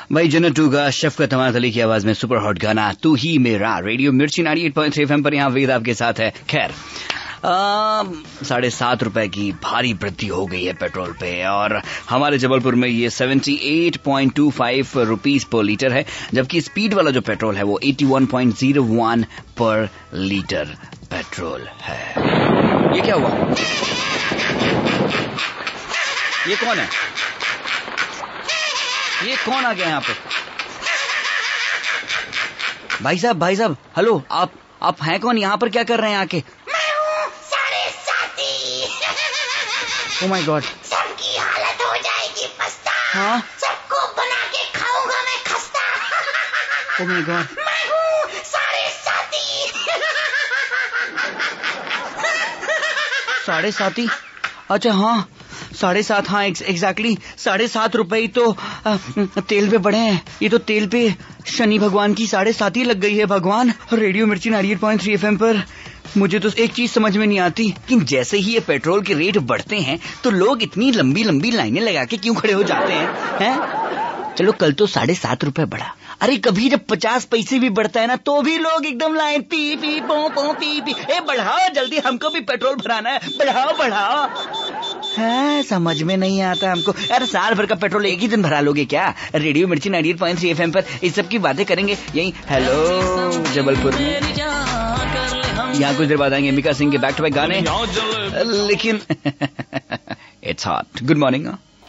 भाई जन्नत टू का शफकत हमाद अली की आवाज में सुपर हॉट गाना तू ही मेरा। रेडियो मिर्ची 98.3 FM पर यहाँ वेद आपके साथ है। खैर 7.5 रुपए की भारी वृद्धि हो गई है पेट्रोल पे और हमारे जबलपुर में ये 78.25 रुपीज पर लीटर है, जबकि स्पीड वाला जो पेट्रोल है वो 81.01 पर लीटर पेट्रोल है। ये क्या हुआ? ये कौन है? ये कौन आ गया यहाँ पे? भाई साहब हेलो, आप हैं कौन? यहाँ पर क्या कर रहे हैं आके? मैं हूँ साढ़े साथी। ओह माय गॉड, सबकी हालत हो जाएगी पछता। हाँ? सबको बना के खाऊंगा मैं खस्ता। ओह माय गॉड, मैं हूँ साढ़े साथी। साढ़े साथी? अच्छा हाँ 7.5, हाँ एग्जैक्टली 7.5 रुपए ही तो तेल पे बढ़े हैं। ये तो तेल पे शनि भगवान की 7.5 लग गई है भगवान। रेडियो मिर्ची 98.3 FM पर मुझे तो एक चीज समझ में नहीं आती कि जैसे ही ये पेट्रोल के रेट बढ़ते हैं तो लोग इतनी लंबी लंबी लाइनें लगा के क्यों खड़े हो जाते हैं? चलो कल तो 7.5 रुपए बढ़ा, अरे कभी जब 50 पैसे भी बढ़ता है ना तो भी लोग एकदम लाइन पी पी पो पो पी पी, ए बढ़ाओ जल्दी, हमको भी पेट्रोल भराना है, बढ़ाओ। है समझ में नहीं आता हमको। अरे साल भर का पेट्रोल एक ही दिन भरा लोगे क्या? रेडियो मिर्ची 98.3 FM पर इस सब की बातें करेंगे यही हेलो जबलपुर में। यहाँ कुछ देर बाद आएंगे मिका सिंह के बैक टू बैक गाने, लेकिन इट्स हॉट। Good morning.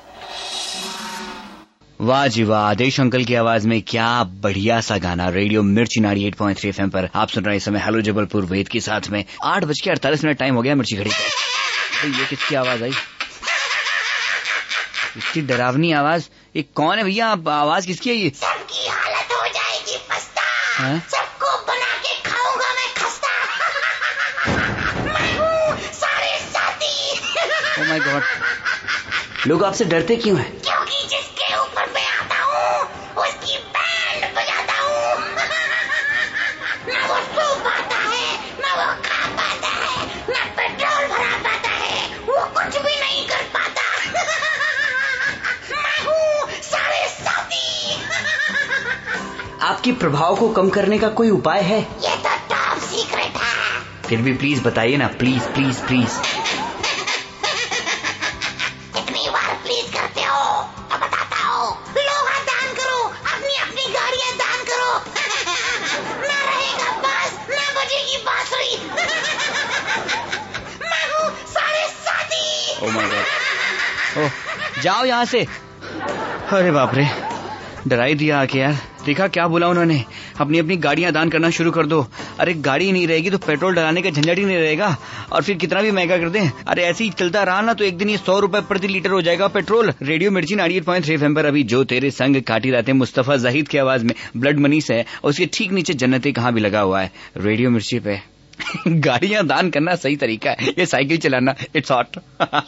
वाह जी वाह, देश अंकल की आवाज में क्या बढ़िया सा गाना। रेडियो मिर्ची 98.3 FM पर आप सुन रहे हैं इस समय हेलो जबलपुर वेद के साथ में। 8:48 टाइम हो गया मिर्ची घड़ी का। तो ये किसकी आवाज आई? इतनी डरावनी आवाज, ये कौन है भैया? आवाज किसकी है ये? सबकी हालत हो जाएगी पछता। सबको बना के खाऊंगा मैं खस्ता। मैं हूँ साढ़े साथी। ओह माय गॉड, लोग आपसे डरते क्यों हैं? क्योंकि जिसके ऊपर मैं आता हूँ उसकी बैंड बजाता हूँ। न वो सो पाता है, न वो खा पाता है, न पेट्रोल भरा पाता है, वो कुछ भी नहीं कर पाता। मैं हूँ साढ़े साथी। आपके प्रभाव को कम करने का कोई उपाय है? ये तो टॉप सीक्रेट है। फिर भी प्लीज बताइए ना, प्लीज प्लीज प्लीज। कितनी बार प्लीज करते हो तो बताता हूँ। लोग दान करो, अपनी अपनी गाड़ियाँ दान करो। ना रहेगा बांस, ना बजेगी बांसुरी। मैं हूँ साढ़े साथी। ओह माय गॉड, ओह जाओ यहाँ से। अरे बाप रे, डरा ही दिया आके यार। देखा क्या बोला उन्होंने, अपनी अपनी गाड़ियां दान करना शुरू कर दो। अरे गाड़ी नहीं रहेगी तो पेट्रोल डलाने का झंझट ही नहीं रहेगा, और फिर कितना भी महंगा कर दें, अरे ऐसे ही चलता रहा ना तो एक दिन ये 100 रुपए प्रति लीटर हो जाएगा पेट्रोल। रेडियो मिर्ची 98.3 FM पर अभी जो तेरे संग काटी रातें मुस्तफा जाहिद की आवाज में ब्लड मनी से है, और उसके ठीक नीचे जन्नते कहाँ भी लगा हुआ है रेडियो मिर्ची पे। गाड़ियां दान करना सही तरीका है, ये साइकिल चलाना इट्स हॉट।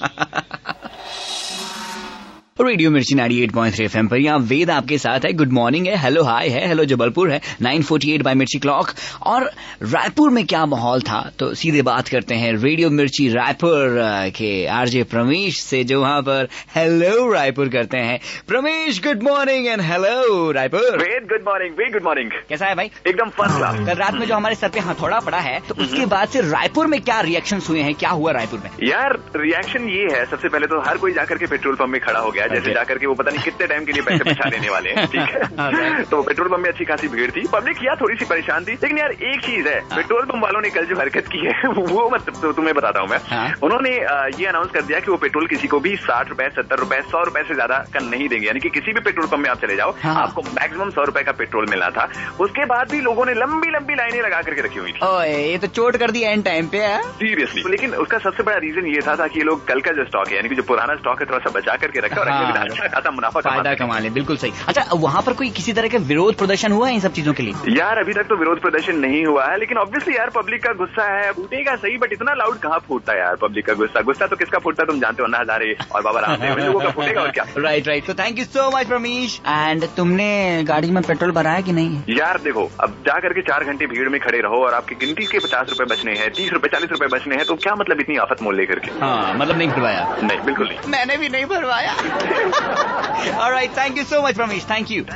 रेडियो मिर्ची 98.3 FM पर यहाँ वेद आपके साथ है। गुड मॉर्निंग है, हेलो हाय है, हेलो जबलपुर है 9:48 बाय मिर्ची क्लॉक। और रायपुर में क्या माहौल था तो सीधे बात करते हैं रेडियो मिर्ची रायपुर के आरजे प्रमेश से, जो वहाँ पर हेलो रायपुर करते हैं। Pramesh good morning and hello Raipur. Ved good morning, Ved good morning. कैसा है भाई? एकदम फर्स्ट क्लास। कल रात में जो हमारे सर पे हथौड़ा पड़ा है तो उसके बाद से रायपुर में क्या रिएक्शन हुए हैं, क्या हुआ रायपुर में? यार रिएक्शन ये है, सबसे पहले तो हर कोई जाकर के पेट्रोल पंप में खड़ा हो गया, जैसे जाकर के वो पता नहीं कितने टाइम के लिए पैसे बचा देने वाले हैं, ठीक है। तो पेट्रोल पंप में अच्छी खासी भीड़ थी, पब्लिक यार थोड़ी सी परेशान थी। लेकिन यार एक चीज है, पेट्रोल पंप वालों ने कल जो हरकत की है वो मतलब तो तुम्हें बताता हूँ मैं। उन्होंने ये अनाउंस कर दिया कि वो पेट्रोल किसी को भी 60 रुपए, 70 रुपए, 100 रुपए से ज्यादा का नहीं देंगे, यानी कि किसी भी पेट्रोल पंप में आप चले जाओ आपको मैक्सिमम 100 रुपए का पेट्रोल मिलना था। उसके बाद भी लोगों ने लंबी लंबी लाइनें लगा करके रखी हुई थी। ये तो चोट कर दिया एंड टाइम पे सीरियसली। लेकिन उसका सबसे बड़ा रीजन ये था कि ये लोग कल का जो स्टॉक है, यानी कि जो पुराना स्टॉक है, थोड़ा सा बचा करके रखा और अच्छा खासा मुनाफा फायदा कमा ले। बिल्कुल सही। अच्छा वहाँ पर कोई किसी तरह का विरोध प्रदर्शन हुआ है इन सब चीजों के लिए? यार अभी तक तो विरोध प्रदर्शन नहीं हुआ है, लेकिन ऑब्वियसली यार पब्लिक का गुस्सा है, फूटेगा सही बट इतना लाउड कहाँ फूटता है यार पब्लिक का गुस्सा। गुस्सा तो किसका फूटता है तुम जानते हो, अन्ना हजारे और बाबा रामदेव लोगों का फूटेगा और क्या। राइट। तो thank you so much Pramish. And तुमने गाड़ी में पेट्रोल भराया कि नहीं? यार देखो, अब जा करके 4 घंटे भीड़ में खड़े रहो और आपकी गिनती के 50 रुपए बचने हैं, 30 रुपए 40 रुपए बचने हैं, तो क्या मतलब इतनी आफत मोल लेकर के? हाँ मतलब नहीं भरवाया? नहीं बिल्कुल नहीं, मैंने भी नहीं भरवाया। Alright, thank you so much Pramish, thank you.